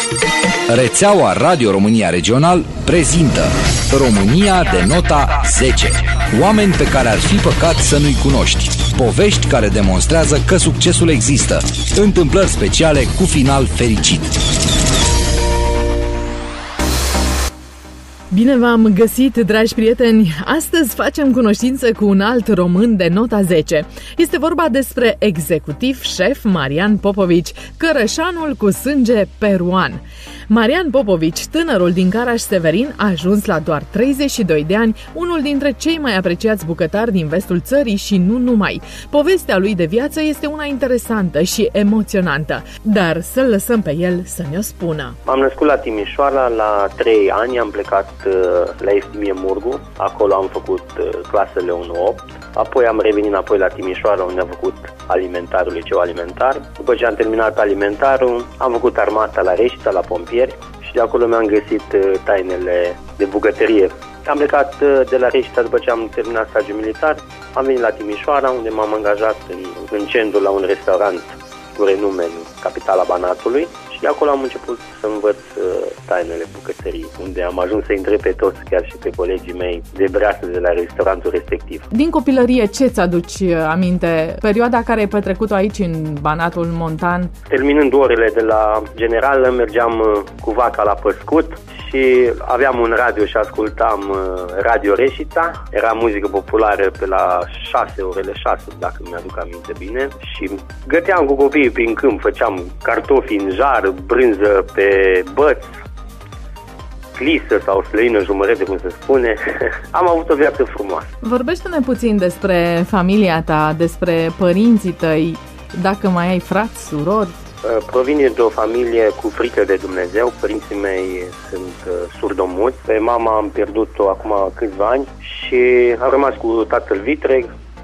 Rețeaua Radio România Regional prezintă România de nota 10. Oameni pe care ar fi păcat să nu-i cunoști. Povești care demonstrează că succesul există. Întâmplări speciale cu final fericit. Bine v-am găsit, dragi prieteni! Astăzi facem cunoștință cu un alt român de nota 10. Este vorba despre executiv șef Marian Popovici, cărășanul cu sânge peruan. Marian Popovici, tânărul din Caraș-Severin, a ajuns la doar 32 de ani, unul dintre cei mai apreciați bucătari din vestul țării și nu numai. Povestea lui de viață este una interesantă și emoționantă, dar să-l lăsăm pe el să ne-o spună. M-am născut la Timișoara, la 3 ani am plecat la Eftimie Murgu, acolo am făcut clasele 1-8, apoi am revenit înapoi la Timișoara unde am făcut alimentarul, liceu alimentar. După ce am terminat alimentarul, am făcut armata la Reșița, la pompieri și de acolo mi-am găsit tainele de bucătărie. Am plecat de la Reșița după ce am terminat stagiul militar, am venit la Timișoara unde m-am angajat în centru la un restaurant cu renume în capitala Banatului. Și de acolo am început să învăț tainele bucătării, unde am ajuns să intre pe toți, chiar și pe colegii mei de breasă de la restaurantul respectiv. Din copilărie, ce ți-aduci aminte? Perioada care ai petrecut-o aici, în Banatul Montan? Terminând orele de la generală, mergeam cu vaca la păscut și aveam un radio și ascultam Radio Reșița. Era muzică populară pe la orele 6, dacă mi-aduc aminte bine. Și găteam cu copiii prin câmp, făceam cartofi în jar, brânză pe băț, clisă sau slăină jumărete, cum se spune. Am avut o viață frumoasă. Vorbește-ne puțin despre familia ta, despre părinții tăi, dacă mai ai frați, surori. Provin de o familie cu frică de Dumnezeu. Părinții mei sunt surdomuți. Pe mama am pierdut-o acum câțiva ani și am rămas cu tatăl vitreg.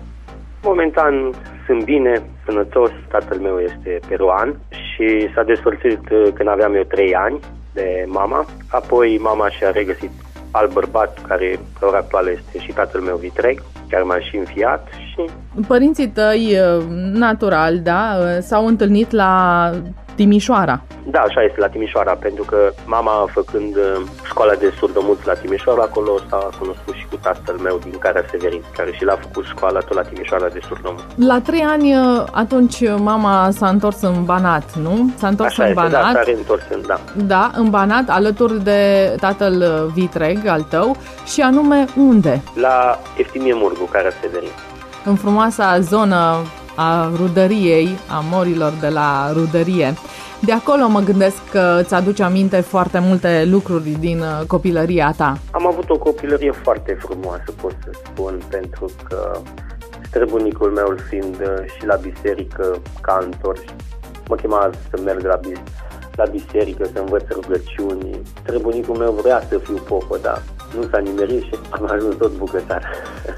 Momentan sunt bine, sănătos. Tatăl meu este peruan și s-a despărțit când aveam eu 3 ani de mama. Apoi mama și-a regăsit alt bărbat care la ora actuală este și tatăl meu vitreg, care m-a și înfiat. Și părinții tăi, natural, da, s-au întâlnit la Timișoara. Da, așa este, la Timișoara, pentru că mama, făcând școala de surdomuți la Timișoara, acolo s-a cunoscut și cu tatăl meu din Caraș-Severin, care și l-a făcut școala tot la Timișoara de surdomuți. La 3 ani, atunci mama s-a întors în Banat, nu? S-a întors așa în este, Banat. Da, s-a reîntors da. Da, în Banat, alături de tatăl vitreg al tău, și anume unde? La Eftimie Murgu, Caraș-Severin. În frumoasa zonă a rudăriei, a morilor de la rudărie. De acolo mă gândesc că îți aduce aminte foarte multe lucruri din copilăria ta. Am avut o copilărie foarte frumoasă, pot să spun, pentru că străbunicul meu fiind și la biserică cantor, mă chema să merg la biserică, să învăț rugăciuni. Străbunicul meu vrea să fiu popă, dar nu s-a nimerit și am ajuns tot bucătar.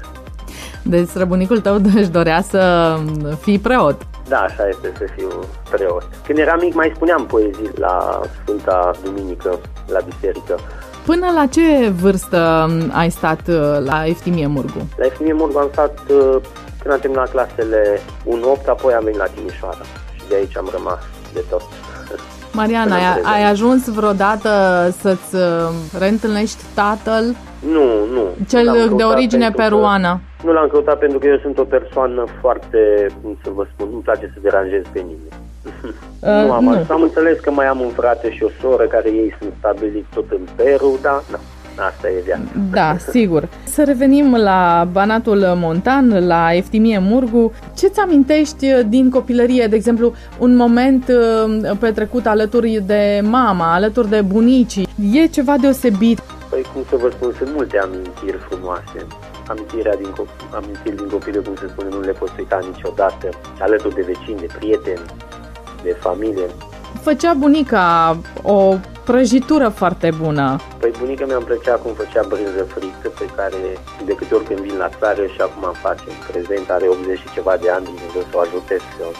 Deci străbunicul tău își dorea să fii preot. Da, așa este, să fiu preot. Când eram mic mai spuneam poezii la Sfânta Duminică, la biserică. Până la ce vârstă ai stat la Eftimie Murgu? La Eftimie Murgu am stat când am terminat clasele 1-8, apoi am venit la Timișoara și de aici am rămas de tot. Marian, ai ajuns vreodată să-ți reîntâlnești tatăl? Nu. Cel de origine peruană? Nu l-am căutat pentru că eu sunt o persoană foarte, cum să vă spun, nu-mi place să deranjez pe nimeni. Am înțeles că mai am un frate și o soră care ei sunt stabiliți tot în Peru, dar asta e viața. Da, sigur. Să revenim la Banatul Montan, la Eftimie Murgu. Ce-ți amintești din copilărie, de exemplu, un moment petrecut alături de mama, alături de bunicii? E ceva deosebit? Păi, cum să vă spun, sunt multe amintiri frumoase. Amintiri din copilărie, cum se spune, nu le poți uita niciodată. Alături de vecini, de prieteni, de familie. Făcea bunica o prăjitură foarte bună. Păi bunica mea îmi plăcea cum făcea brânză frită, pe care de câte ori când vin la țară și acum îmi face în prezent, are 80 și ceva de ani, Dumnezeu să o ajute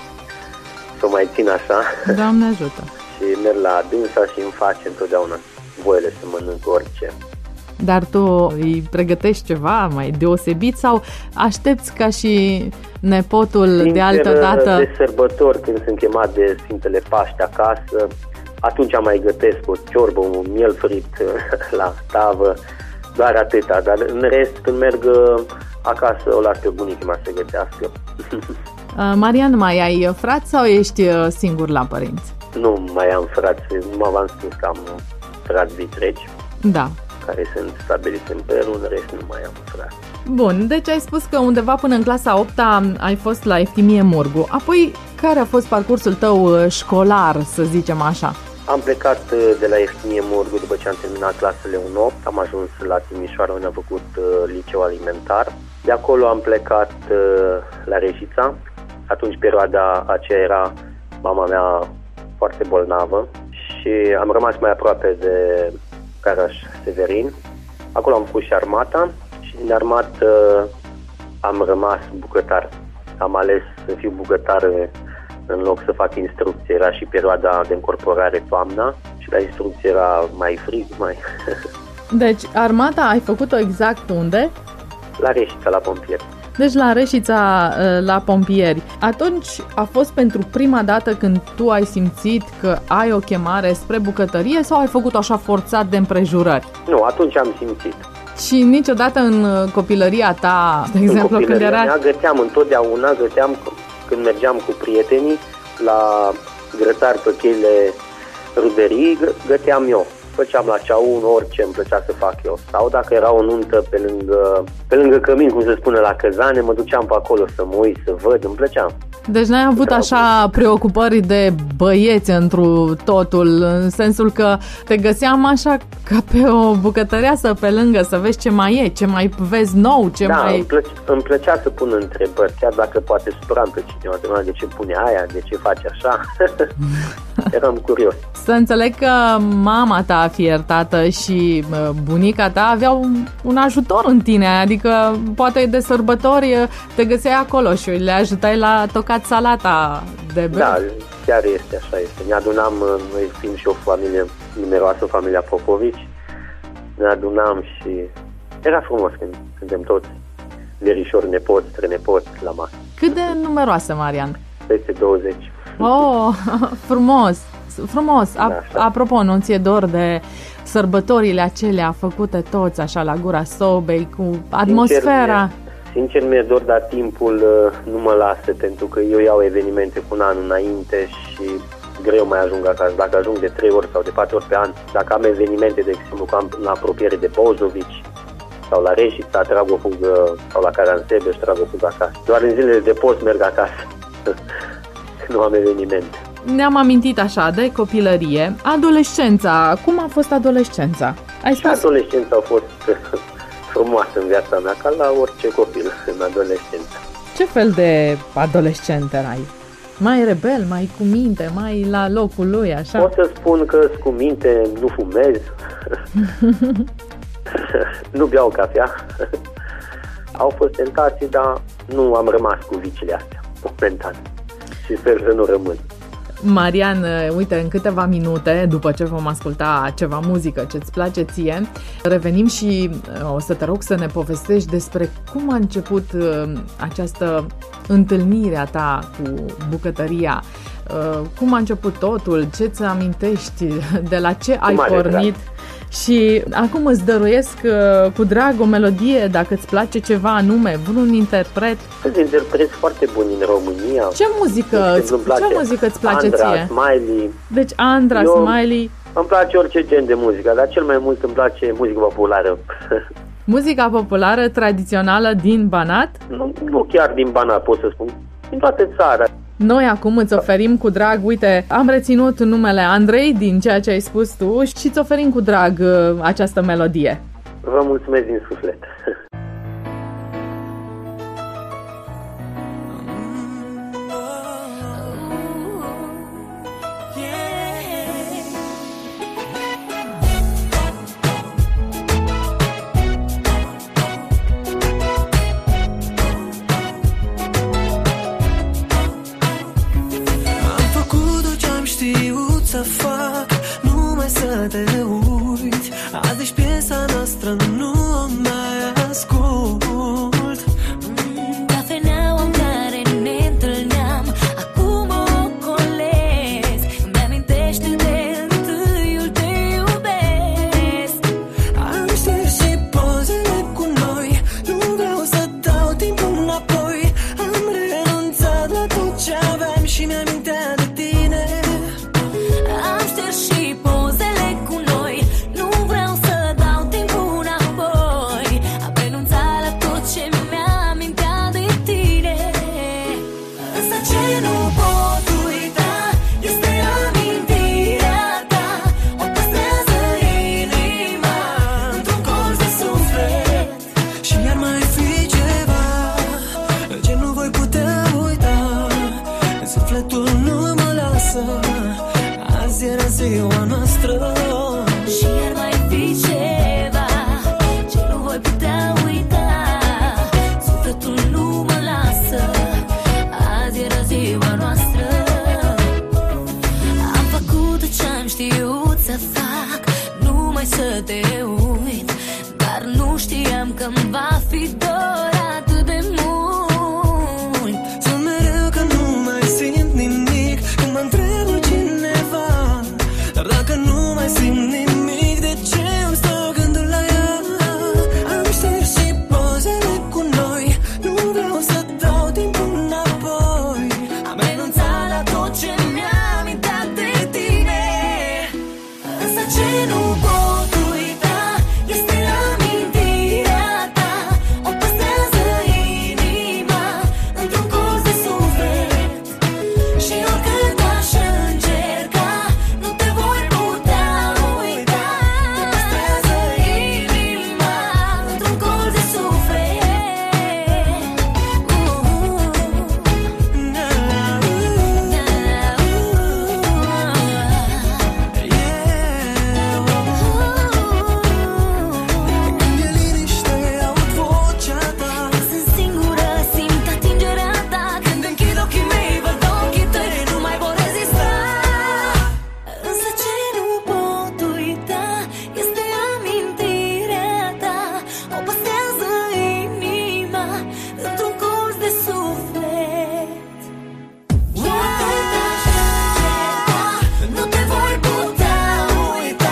să o mai țin așa. Doamne ajută! Și merg la dânsa și îmi face întotdeauna voile să mănânc orice. Dar tu îi pregătești ceva mai deosebit sau aștepți ca și nepotul de altă dată? De sărbători, când sunt chemat de Sfintele Paște acasă, Atunci mai gătesc o ciorbă, un miel frit la tavă, doar atâta, dar în rest când merg acasă o las pe bunicii mea să gătească. Marian, mai ai frați sau ești singur la părinți? Nu mai am frați, nu v-am spus că am frați vitregi, da, care sunt stabiliți în Peru, în rest nu mai am frați. Bun, deci ai spus că undeva până în clasa 8-a ai fost la Eftimie Murgu. Apoi, care a fost parcursul tău școlar, să zicem așa? Am plecat de la Eftimie Murgu după ce am terminat clasele 1-8, am ajuns la Timișoara unde am făcut liceu alimentar. De acolo am plecat la Reșița. Atunci perioada aceea era mama mea foarte bolnavă și am rămas mai aproape de Caraș-Severin. Acolo am făcut și armata și din armată am rămas bucătar. Am ales să fiu bucătar în loc să fac instrucție. Era și perioada de încorporare toamna și la instrucție era mai frig, mai... Deci armata ai făcut-o exact unde? La Reșița, la pompieri. Deci la Reșița, la pompieri. Atunci a fost pentru prima dată când tu ai simțit că ai o chemare spre bucătărie sau ai făcut-o așa forțat de împrejurări? Nu, atunci am simțit. Și niciodată în copilăria ta, de exemplu, când era... Găteam întotdeauna, când mergeam cu prietenii la grătar pe cheile ruderii, găteam eu. Făceam la ceaun, orice îmi plăcea să fac eu. Sau dacă era o nuntă pe lângă cămin, cum se spune, la Căzane, mă duceam pe acolo să mă uit, să văd, îmi plăcea. Deci n-ai avut așa preocupări de băieți întru totul, în sensul că te găseam așa ca pe o bucătăreasă pe lângă, să vezi ce mai e, ce mai vezi nou, ce mai... îmi plăcea să pun întrebări, chiar dacă poate supăram pe cineva, de ce pune aia, de ce face așa. Eram curios. Să înțeleg că mama ta fiertată și bunica ta aveau un ajutor în tine, adică poate de sărbători te găseai acolo și le ajutai la tocat salata de băi. Da, chiar este, așa este. Ne adunam, noi fiind și o familie numeroasă, familia Popovici, ne adunam și era frumos când suntem toți verișori, nepoți, strănepoți la masă. Cât de numeroasă, Marian? Peste 20. Oh, frumos! Frumos! Da, Apropo, nu ți-e dor de sărbătorile acelea făcute toți așa la gura sobei, cu atmosfera? Sincer, mi-e dor, dar timpul nu mă lasă, pentru că eu iau evenimente cu un an înainte și greu mai ajung acasă. Dacă ajung de 3 ori sau de 4 ori pe an, dacă am evenimente, de exemplu, că am în apropiere de Bozovici sau la Reșița, trag o fugă, sau la Caransebeș, trag o fugă acasă. Doar în zilele de post merg acasă. Nu am evenimente. Ne-am amintit așa de copilărie. Adolescența, cum a fost adolescența? Adolescența a fost frumoasă în viața mea, ca la orice copil în adolescență. Ce fel de adolescent erai? Mai rebel, mai cu minte, mai la locul lui, așa? Pot să spun că sunt cu minte, nu fumez, nu beau cafea. Au fost tentații, dar nu am rămas cu viciile astea, momentan. Și sper să nu rămân. Marian, uite, în câteva minute, după ce vom asculta ceva muzică ce-ți place ție, revenim și o să te rog să ne povestești despre cum a început această întâlnire a ta cu bucătăria, cum a început totul, ce-ți amintești, de la ce ai pornit. Și acum îți dăruiesc cu drag o melodie, dacă îți place ceva anume, vreun interpret. Sunt interpreți foarte buni în România. Ce muzică îți place Andra, ție? Smiley. Deci Andra, Smiley. Îmi place orice gen de muzică, dar cel mai mult îmi place muzica populară. Muzica populară tradițională din Banat? Nu chiar din Banat, pot să spun. Din toată țara. Noi acum îți oferim cu drag, uite, am reținut numele Andrei din ceea ce ai spus tu și îți oferim cu drag această melodie. Vă mulțumesc din suflet. Să fac numai să te uiți. Azi ești piesa noastră, nu o mai ascult. Cafeneaua în care ne întâlneam, acum o colesc. Îmi amintește de noastră. Și iar mai fi ceva ce nu voi putea uita. Sufletul nu mă lasă, azi era ziua noastră. Am făcut ce-am știut să fac, numai să te uit, dar nu știam că-mi va fi dor atât de mult. Sunt mereu că nu mai simt nimic când mă întreabă cineva, dar dacă nu mai simt nimic, de ce îmi stau gândul la ea? Am șters și pozele cu noi, nu vreau să dau timpul înapoi. Am renunțat la tot ce mi-am uitat de tine, însă ce nu pot uita este amintirea ta. O păstrează inima într-un colț de suflet. Și oricât aș încerca, nu te voi putea uita. O păstrează inima într-un colț de suflet. Când e liniște, aud vocea ta. Sunt singură, simt atingerea ta. Când închid ochii mei, văd ochii tăi, nu mai pot rezista. Însă ce nu pot uita este amintirea ta. O păstrează inima într-un colț de suflet. Oricât aș încerca, nu te voi putea uita.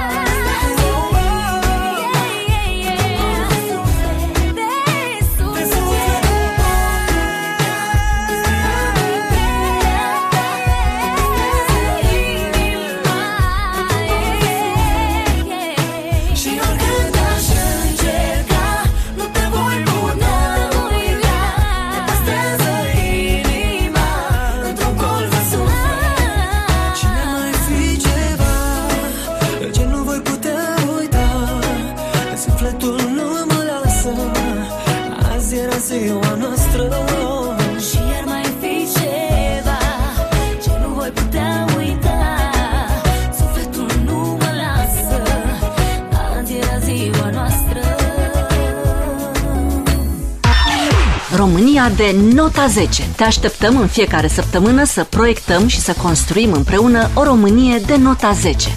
Și oricât aș încerca, nu te voi putea uita. Te păstrează inima într-un colț de suflet. Și mai fi ceva ce nu voi putea uita. Sufletul nu mă lasă, azi era ziua noastră. Și iar mai fi ceva ce nu voi putea uita. Sufletul nu mă lasă, azi era ziua noastră. România de nota 10. Te așteptăm în fiecare săptămână să proiectăm și să construim împreună o Românie de nota 10.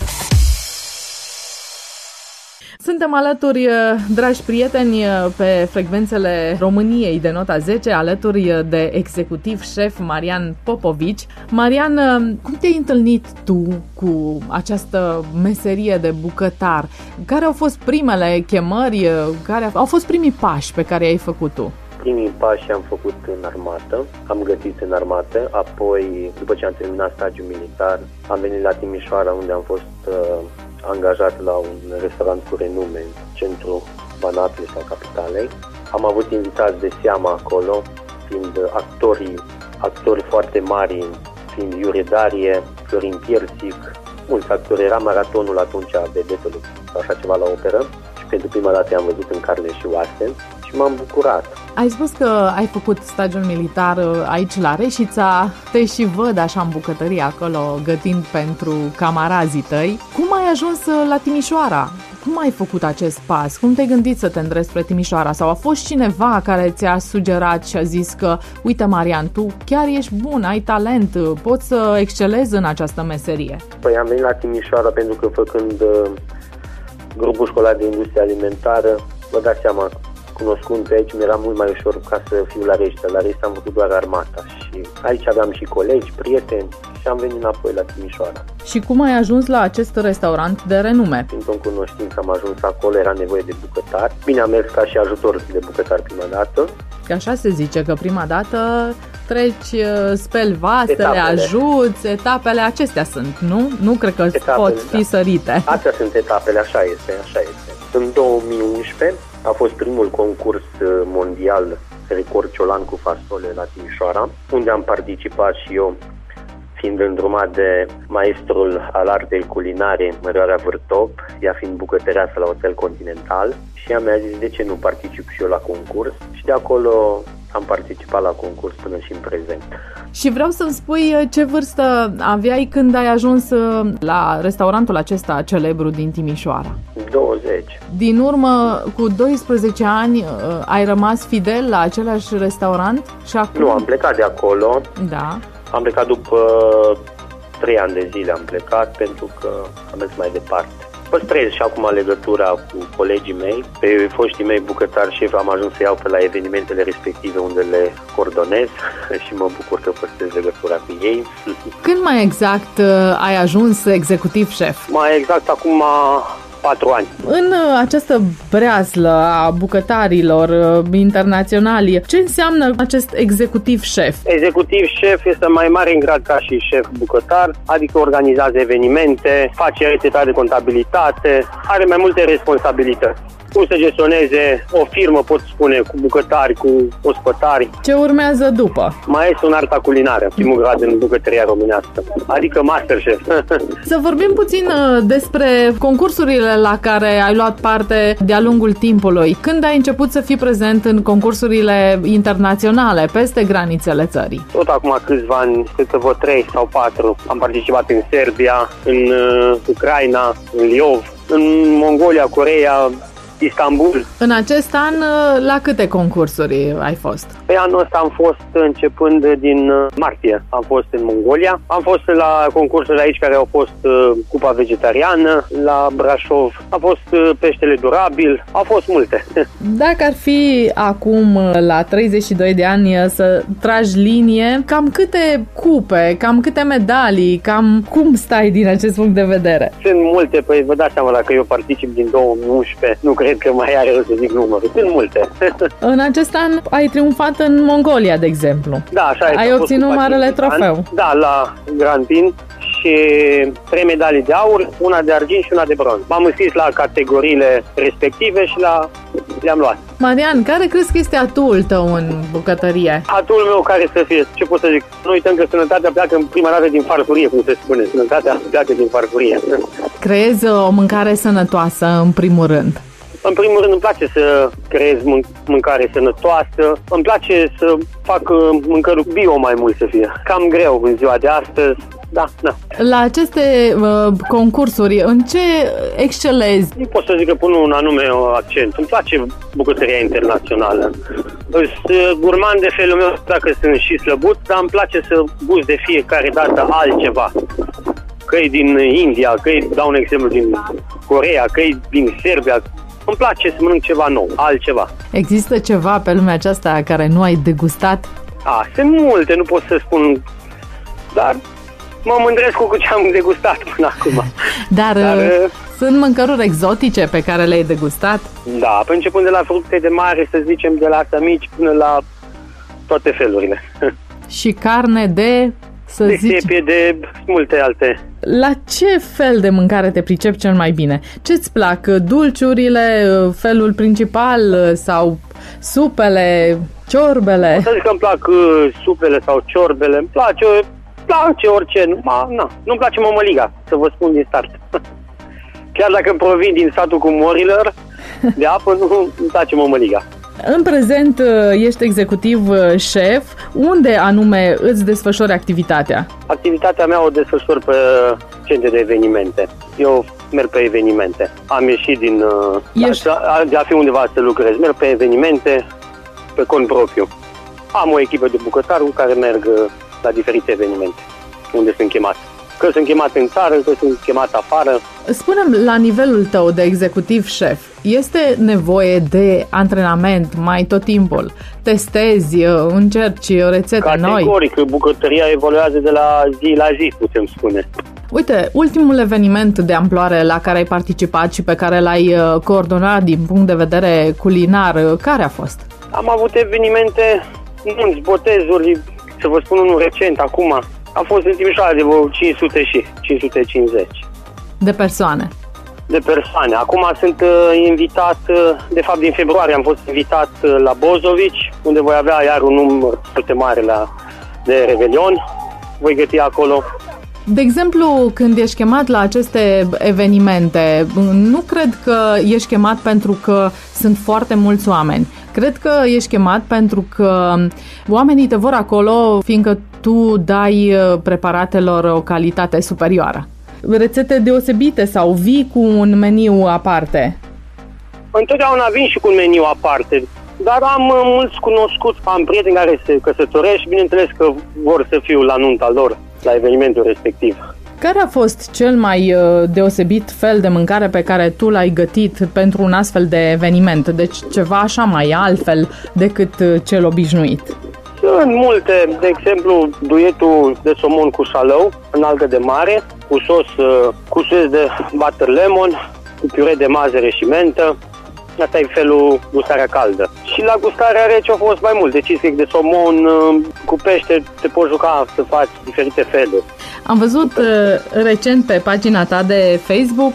Suntem alături, dragi prieteni, pe frecvențele României de nota 10, alături de executiv șef Marian Popovici. Marian, cum te-ai întâlnit tu cu această meserie de bucătar? Care au fost primele chemări, care au fost primii pași pe care i-ai făcut tu? Primii pași am făcut în armată, am gătit în armată, apoi, după ce am terminat stagiul militar, am venit la Timișoara, unde am fost angajat la un restaurant cu renume în centrul Banatului sau Capitalei. Am avut invitați de seamă acolo, fiind actori foarte mari, fiind Iure Darie, Florin Piersic, mulți actori. Era maratonul atunci a vedetelor sau așa ceva la operă și pentru prima dată i-am văzut în carne și oase și m-am bucurat. Ai spus că ai făcut stagiul militar aici la Reșița, te și văd așa în bucătărie acolo, gătind pentru camarazii tăi. Cum ai ajuns la Timișoara? Cum ai făcut acest pas? Cum te-ai gândit să te îndrepți spre Timișoara? Sau a fost cineva care ți-a sugerat și a zis că, uite Marian, tu chiar ești bun, ai talent, poți să excelezi în această meserie? Păi am venit la Timișoara pentru că făcând grupul școlar de industrie alimentară, vă dați seama, cunoscând pe aici, mi-era mult mai ușor ca să fiu la Reșița. La Reșița am făcut doar armata și aici aveam și colegi, prieteni și am venit înapoi la Timișoara. Și cum ai ajuns la acest restaurant de renume? Printr-o cunoștință am ajuns acolo, era nevoie de bucătar. Bine, am mers ca și ajutor de bucătar prima dată. Că așa se zice, că prima dată treci, speli vasele, Etapele. ajuți, etapele acestea sunt, nu? Nu cred că Etapele, pot fi sărite. Astea sunt etapele, așa este. În 2011 a fost primul concurs mondial record ciolan cu fasole la Timișoara, unde am participat și eu, fiind îndrumat de maestrul al artei culinare, Mărioara Vârtop, ea fiind bucătăreasă la Hotel Continental, și ea mi-a zis de ce nu particip și eu la concurs și de acolo am participat la concurs până și în prezent. Și vreau să-mi spui ce vârstă aveai când ai ajuns la restaurantul acesta celebru din Timișoara. 20. Din urmă, cu 12 ani, ai rămas fidel la același restaurant? Și acum... Nu, am plecat de acolo. Da. Am plecat după 3 ani de zile, am plecat pentru că am mers mai departe. Păstrez și acum legătura cu colegii mei. Pe foștii mei bucătari șef am ajuns să iau pe la evenimentele respective unde le coordonez și mă bucur că păstrez legătura cu ei. Când mai exact ai ajuns executiv șef? Mai exact acum 4 ani. În această breaslă a bucătarilor internaționali, ce înseamnă acest executiv șef? Executiv șef este mai mare în grad ca și șef bucătar, adică organizează evenimente, face rețeta de contabilitate, are mai multe responsabilități. Cum să gestioneze o firmă, pot spune, cu bucătari, cu ospătari. Ce urmează după? Mai este un arta culinară, primul grad în bucătăria românească, adică Masterchef. Să vorbim puțin despre concursurile la care ai luat parte de-a lungul timpului. Când ai început să fii prezent în concursurile internaționale, peste granițele țării? Tot acum câțiva ani, cred că vreo 3 sau 4, am participat în Serbia, în Ucraina, în Liov, în Mongolia, Coreea, Istanbul. În acest an, la câte concursuri ai fost? Pe anul ăsta am fost începând din martie. Am fost în Mongolia. Am fost la concursuri aici care au fost Cupa Vegetariană, la Brașov. A fost Peștele Durabil. Au fost multe. Dacă ar fi acum, la 32 de ani, să tragi linie, cam câte cupe, cam câte medalii, cam cum stai din acest punct de vedere? Sunt multe. Păi vă dați seama, dacă eu particip din 2011, nu cred că mai are rost să zic numărul. Sunt multe. În acest an ai triumfat în Mongolia, de exemplu. Da, așa este. Ai obținut marele trofeu. Da, la Grand Prix și 3 medalii de aur, una de argint și una de bronz. M-am înscris la categoriile respective și le-am luat. Marian, care crezi că este atul tău în bucătărie? Atul meu care să fie, ce pot să zic? Nu uităm că sănătatea pleacă în prima dată din farfurie, cum se spune. Sănătatea pleacă din farfurie. Creezi o mâncare sănătoasă, în primul rând? În primul rând îmi place să creez mâncare sănătoasă, îmi place să fac mâncăruri bio mai mult să fie. Cam greu în ziua de astăzi, da. La aceste concursuri, în ce excelezi? Nu pot să zic că pun un anume accent. Îmi place bucătăria internațională. Sunt gurman de felul meu, dacă sunt și slăbut, dar îmi place să gust de fiecare dată altceva. Că-i din India, că-i, dau un exemplu, din Coreea, că-i din Serbia. Îmi place să mănânc ceva nou, altceva. Există ceva pe lumea aceasta care nu ai degustat? Sunt multe, nu pot să spun, dar mă mândresc cu ce am degustat până acum. Dar sunt mâncăruri exotice pe care le-ai degustat? Da, începând de la fructe de mare, să zicem, de la astea mici până la toate felurile. Și carne de... de sepie, de multe alte. La ce fel de mâncare te pricepi cel mai bine? Ce-ți plac? Dulciurile, felul principal sau supele, ciorbele? O să zic că îmi plac supele sau ciorbele. Îmi place orice. Nu-mi place mămăliga, să vă spun din start. Chiar dacă provin din satul cu morilor de apă, nu-mi place mămăliga. În prezent ești executiv șef. Unde anume îți desfășori activitatea? Activitatea mea o desfășor pe centre de evenimente. Eu merg pe evenimente. Am ieșit din... de a fi undeva să lucrez. Merg pe evenimente pe cont propriu. Am o echipă de bucătari cu care merg la diferite evenimente unde sunt chemat. Că sunt chemat în țară, că sunt chemat afară. Spune-mi, la nivelul tău de executiv șef, este nevoie de antrenament mai tot timpul? Testezi, încerci rețete noi? Categoric, bucătăria evoluează de la zi la zi, putem spune. Uite, ultimul eveniment de amploare la care ai participat și pe care l-ai coordonat din punct de vedere culinar, care a fost? Am avut evenimente, nunți, botezuri, să vă spun unul recent, acum. A fost în Timișoara de 550. De persoane? De persoane. Acum sunt invitat, de fapt din februarie am fost invitat la Bozovici, unde voi avea iar un număr foarte mare de Revelion. Voi găti acolo. De exemplu, când ești chemat la aceste evenimente, nu cred că ești chemat pentru că sunt foarte mulți oameni. Cred că ești chemat pentru că oamenii te vor acolo, fiindcă tu dai preparatelor o calitate superioară. Rețete deosebite sau vii cu un meniu aparte? Întotdeauna vin și cu un meniu aparte, dar am mulți cunoscuți, am prieteni care se căsătoresc și bineînțeles că vor să fiu la nunta lor, la evenimentul respectiv. Care a fost cel mai deosebit fel de mâncare pe care tu l-ai gătit pentru un astfel de eveniment? Deci ceva așa mai altfel decât cel obișnuit? Sunt multe, de exemplu, duetul de somon cu șalău în algă de mare, cu sos cu suiez de butter lemon, cu piure de mazăre și mentă. Asta e felul gustarea caldă. Și la gustarea rece au fost mai mult. De cheesecake de somon, cu pește, te poți juca să faci diferite feluri. Am văzut recent pe pagina ta de Facebook,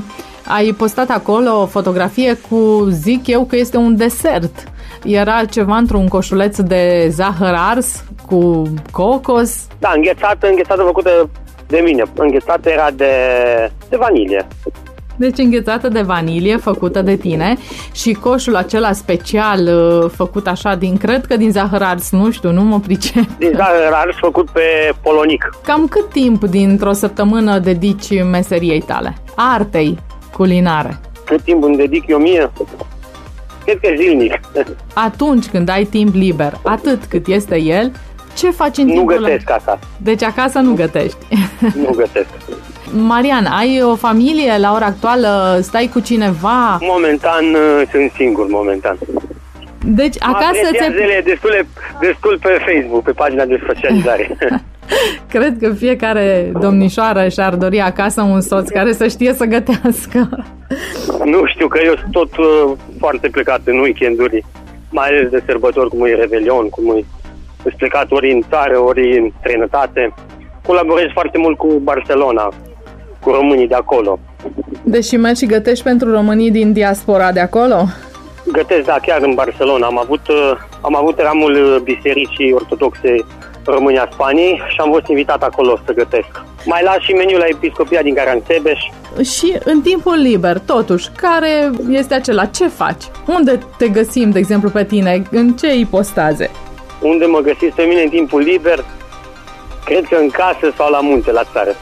ai postat acolo o fotografie cu, zic eu, că este un desert. Era ceva într-un coșuleț de zahăr ars cu cocos. Da, înghețată făcută de mine. Înghețată era de vanilie. Deci înghețată de vanilie, făcută de tine, și coșul acela special făcut așa cred că din zahăr ars, nu știu, nu mă pricep. Din zahăr ars făcut pe polonic. Cam cât timp dintr-o săptămână dedici meseriei tale, artei culinare? Cât timp îmi dedic eu mie? Cred că zilnic. Atunci când ai timp liber, atât cât este el, ce faci în timpul ăla? Nu gătesc acasă. Deci acasă nu gătești. Nu gătesc. Marian, ai o familie la ora actuală? Stai cu cineva? Momentan sunt singur, momentan. Deci acasă zile destul pe Facebook, pe pagina de socializare. Cred că fiecare domnișoară și-ar dori acasă un soț care să știe să gătească. Nu știu, că eu sunt tot foarte plecat în weekenduri, mai ales de sărbători, cum e Revelion, sunt plecat ori în țară, ori în străinătate. Colaborez foarte mult cu Barcelona, cu românii de acolo. Deci mergi și gătești pentru românii din diaspora de acolo? Gătesc, da, chiar în Barcelona. Am avut ramul bisericii ortodoxe România Spaniei și am fost invitat acolo să gătesc. Mai las și meniul la Episcopia din Caransebeș. Și în timpul liber, totuși, care este acela? Ce faci? Unde te găsim, de exemplu, pe tine? În ce ipostaze? Unde mă găsiți pe mine în timpul liber? Cred că în casă sau la munte, la țară.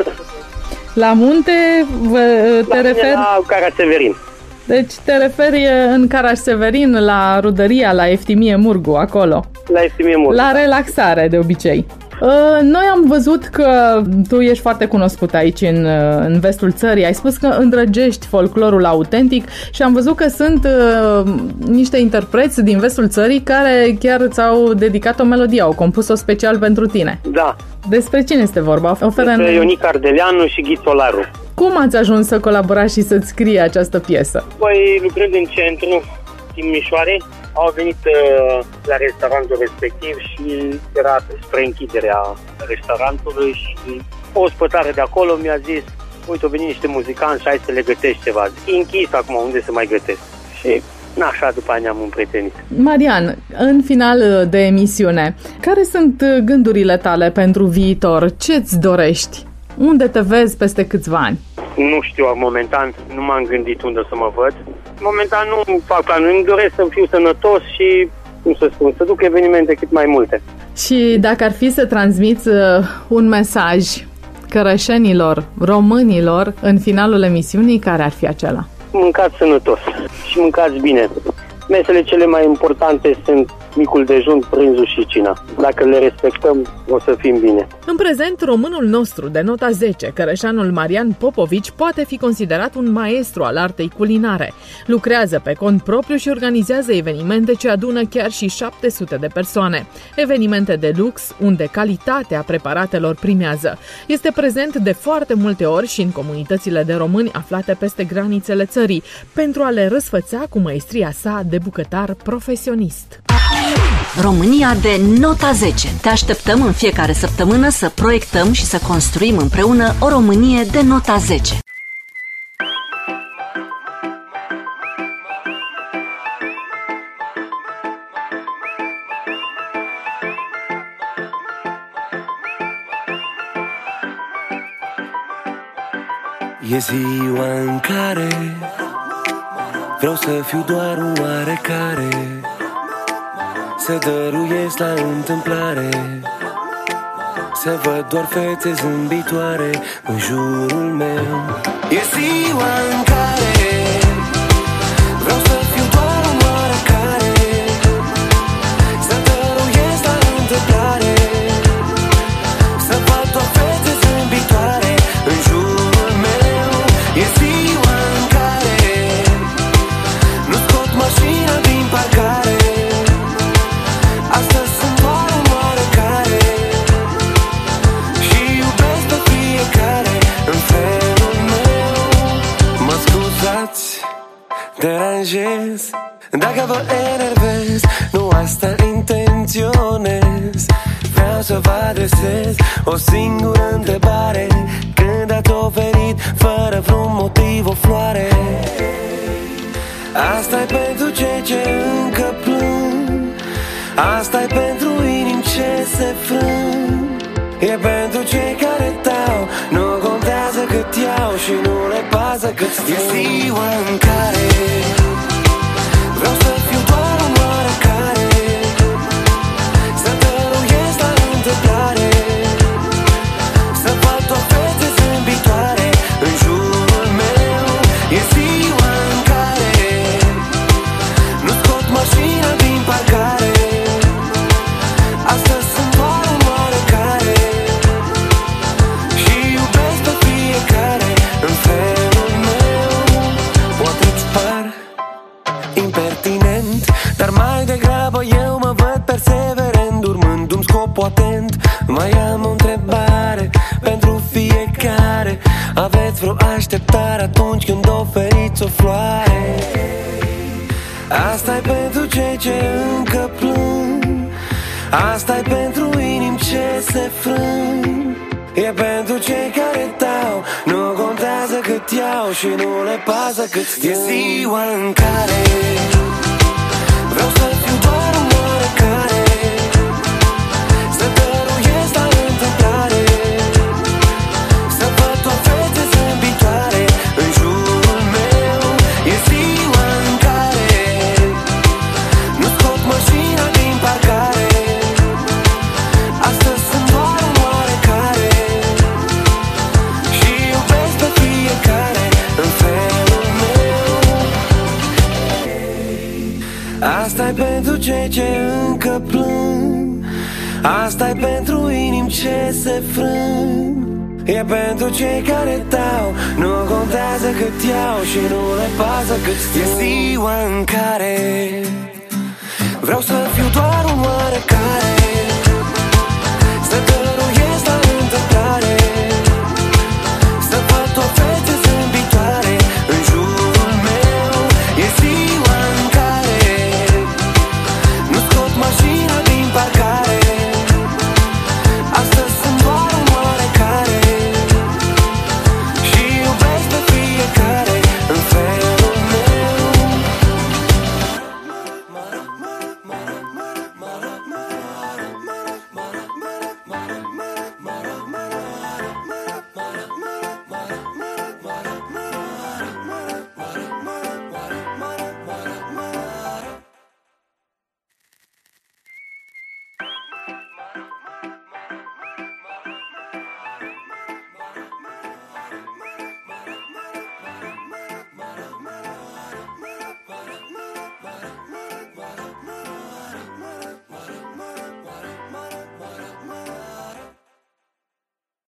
La munte te referi? La Caraseverin. Deci te referi în Caraseverin la rudăria, la Eftimie Murgu, acolo? La Eftimie Murgu. La relaxare, de obicei. Noi am văzut că tu ești foarte cunoscut aici în vestul țării. Ai spus că îndrăgești folclorul autentic și am văzut că sunt niște interpreți din vestul țării care chiar ți-au dedicat o melodie, au compus-o special pentru tine. Da. Despre cine este vorba? Despre Ionic Ardeleanu și Ghițolaru. Cum ați ajuns să colaborați și să-ți scrie această piesă? Păi, lucrând în centru Timișoarei, au venit la restaurantul respectiv și era spre închiderea restaurantului și o ospătare de acolo mi-a zis: uite, au venit niște muzicanți și hai să le gătești ceva. E închis acum, unde să mai gătesc? Și așa după aia ne-am împrietenit. Marian, în final de emisiune, care sunt gândurile tale pentru viitor? Ce-ți dorești? Unde te vezi peste câțiva ani? Nu știu, momentan nu m-am gândit unde să mă văd. Momentan nu fac planuri, îmi doresc să fiu sănătos și, cum să spun, să duc evenimente cât mai multe. Și dacă ar fi să transmiți un mesaj cărășenilor, românilor, în finalul emisiunii, care ar fi acela? Mâncați sănătos și mâncați bine. Mesele cele mai importante sunt micul dejun, prânzul și cina. Dacă le respectăm, o să fim bine. În prezent, românul nostru de nota 10, cărășanul Marian Popovici, poate fi considerat un maestru al artei culinare. Lucrează pe cont propriu și organizează evenimente ce adună chiar și 700 de persoane. Evenimente de lux, unde calitatea preparatelor primează. Este prezent de foarte multe ori și în comunitățile de români aflate peste granițele țării, pentru a le răsfăța cu maestria sa de bucătar profesionist. România de nota 10. Te așteptăm în fiecare săptămână să proiectăm și să construim împreună o Românie de nota 10. E ziua în care Vreau să fiu doar un oarecare, să dăruiesc la întâmplare, să văd doar fețe zâmbitoare în jurul meu. E ziua în care vreau să fiu doar un oarecare, să dăruiesc la întâmplare, să văd doar fețe zâmbitoare în jurul meu. E ziua în care nu scot mașina din parcare, astăzi sunt doar un oarecare și iubesc pe fiecare în felul meu. Mă scuzați, deranjez dacă vă enervez, nu asta intenționez. Vreau să vă adresez o singură întrebare: când ați oferit fără vreun motiv o floare? Asta-i pentru cei ce încă plâng, asta-i pentru inimi ce se frâng, e pentru cei care dau, nu contează cât iau și nu le pasă cât strâng. E ziua în care vreau să fiu doar un oarecare, să dăruiesc la întâmplare, să văd doar fețe zâmbitoare în jurul meu. E ziua în care nu scot mașina din parcare, astăzi sunt doar un oarecare și iubesc pe fiecare în felul meu. Poate-ți par impertinent, dar mai degrabă eu mă văd perseverent, urmându-mi scopul atent. Mai am o întrebare pentru fiecare: aveți vreo așteptare atunci când oferiți o floare? Asta-i pentru cei ce încă plâng, asta-i pentru inimi ce se frâng, e pentru cei care dau, nu contează cât iau și nu le pasă cât strâng. E ziua în care vreau să fiu doar un oarecare, să dăruiesc la întâmplare, să văd doar fețe zâmbitoare în jurul meu. E ziua în care nu scot mașina din parcare, astăzi sunt doar un oarecare și iubesc pe fiecare în felul meu. Asta-i pentru cei ce încă plâng, asta-i pentru inimi ce se frâng, e pentru cei care dau, nu contează cât iau și nu le pasă cât strâng. E ziua în care vreau să fiu doar un oarecare,